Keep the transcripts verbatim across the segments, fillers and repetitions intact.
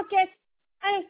enquête. Allez.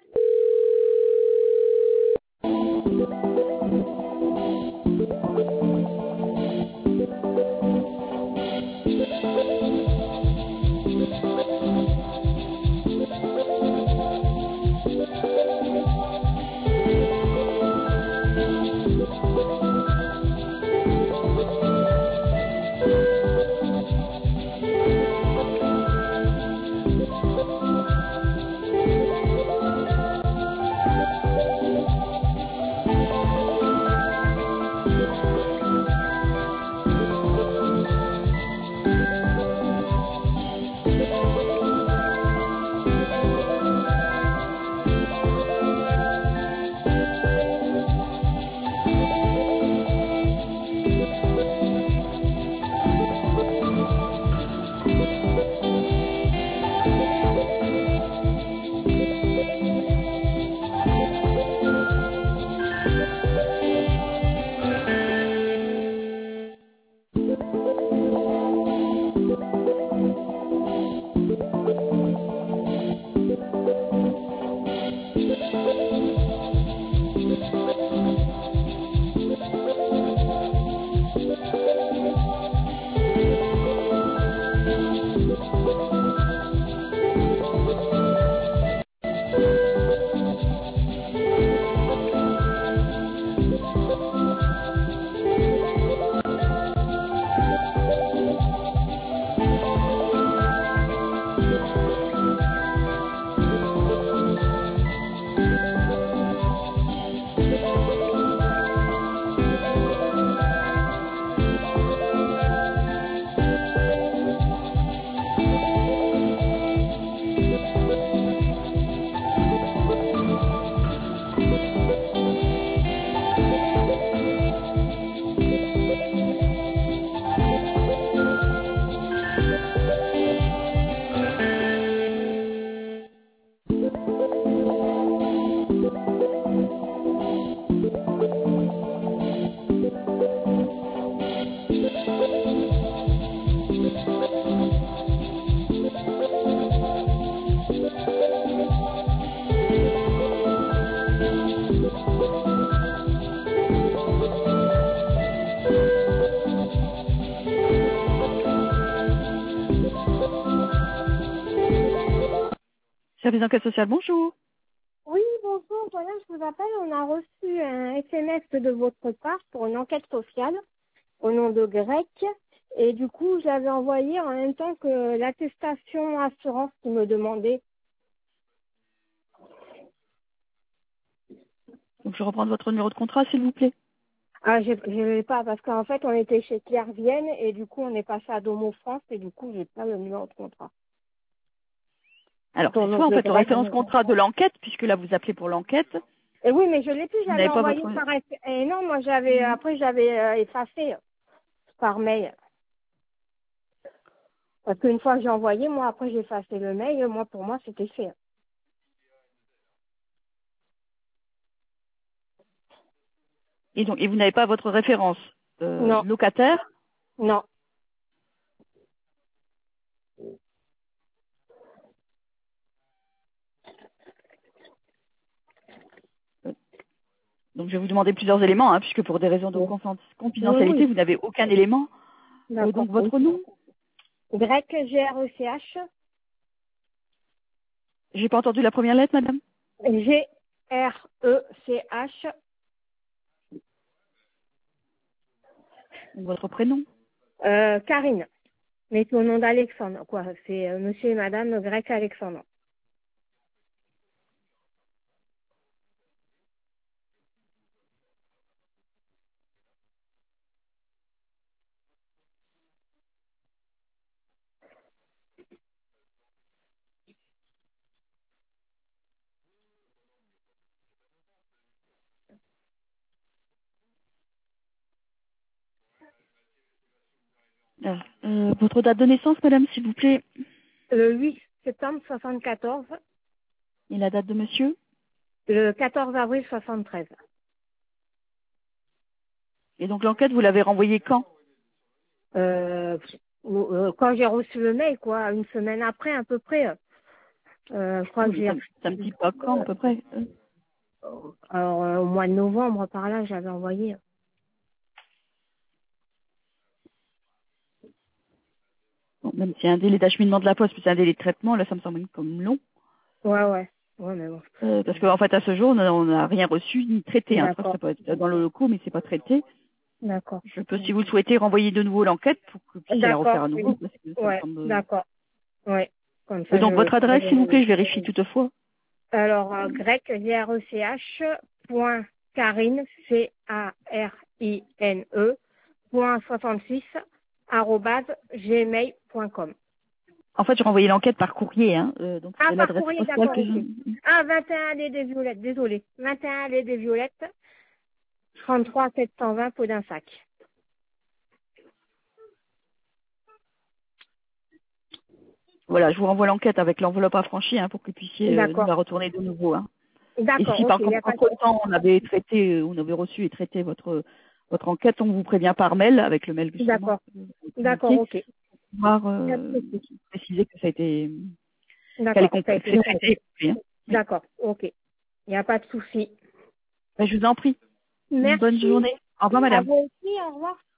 Service d'enquête sociale, bonjour. Oui, bonjour, madame, je vous appelle. On a reçu un S M S de votre part pour une enquête sociale au nom de Grec. Et du coup, j'avais envoyé en même temps que l'attestation assurance qui me demandait. Donc je reprends votre numéro de contrat, s'il vous plaît. Ah, je ne l'ai pas parce qu'en fait, on était chez Claire Vienne et du coup, on est passé à Domo France et du coup, j'ai pas le numéro de contrat. Alors, Ton c'est nom soit en de fait le Grec. référence contrat de l'enquête, puisque là vous appelez pour l'enquête. Et oui, mais je l'ai plus, Vous j'avais n'avez pas envoyé votre... par... Et non, moi, j'avais... Après, j'avais euh, effacé par mail. Parce qu'une fois que j'ai envoyé, moi, après, j'ai effacé le mail. Moi, pour moi, c'était fait. Et donc, et vous n'avez pas votre référence euh, Non, locataire. non. Donc je vais vous demander plusieurs éléments, hein, puisque pour des raisons de Oui, confiden- oui. confidentialité, oui. vous n'avez aucun élément. Euh, D'accord. donc Oui. votre nom, Grec, G R E C H. j'ai pas entendu la première lettre, madame. G R E C H. Donc, votre prénom. Euh, Karine. Mais c'est au nom d'Alexandre, quoi. C'est euh, monsieur et madame Grec Alexandre. Alors, euh, votre date de naissance, madame, s'il vous plaît. Le huit septembre soixante-quatorze. Et la date de monsieur. Le quatorze avril soixante-treize. Et donc l'enquête, vous l'avez renvoyée quand? Euh, euh, quand j'ai reçu le mail, quoi, une semaine après, à peu près. Euh, je crois que Oui, j'ai ça, ça me dit pas quand, à peu près. euh. alors euh, au mois de novembre par là, j'avais envoyé. Bon, même s'il y a un délai d'acheminement de la poste, puis c'est un délai de traitement, là, ça me semble comme long. Ouais, ouais. Ouais, mais bon. Euh, parce qu'en fait, à ce jour, on n'a on n'a rien reçu ni traité. Hein. Je crois que D'accord, ça peut être dans le locaux, mais c'est pas traité. d'accord. Je peux, si vous le souhaitez, renvoyer de nouveau l'enquête pour que vous puissiez la refaire D'accord, à nouveau, oui. parce que ça me Ouais, semble... d'accord. Ouais. Comme Et ça, donc, je votre adresse, s'il vous plaît, je vérifie toutefois. alors euh, grec, G R E C H, point Carine, C A R I N E, point soixante-six, arrobase, gmail point com. En fait, je renvoyais l'enquête par courrier, hein. euh, donc Ah, c'est par l'adresse courrier, postale d'accord, que ok. je... Ah, vingt et un allée des Violettes, désolé. vingt et un allée des Violettes, trente-trois sept cent vingt, Pot d'un sac. Voilà, je vous renvoie l'enquête avec l'enveloppe affranchie hein, pour que vous puissiez euh, nous D'accord. la retourner de nouveau. Hein. Et D'accord, si ok, par il n'y contre, a pas de... entre-temps, on avait traité, euh, on avait reçu et traité votre votre enquête, on vous prévient par mail, avec le mail justement D'accord. que vous avez D'accord, communiqué, ok. pour pouvoir Pas de euh, souci. préciser que ça a été, qu'elle est D'accord, ça a complète, été que ça a fait. été complet, hein. Oui. D'accord, ok. Il n'y a pas de souci. Ben, je vous en prie. Une bonne Merci. journée. Au revoir, À madame. vous aussi, au revoir.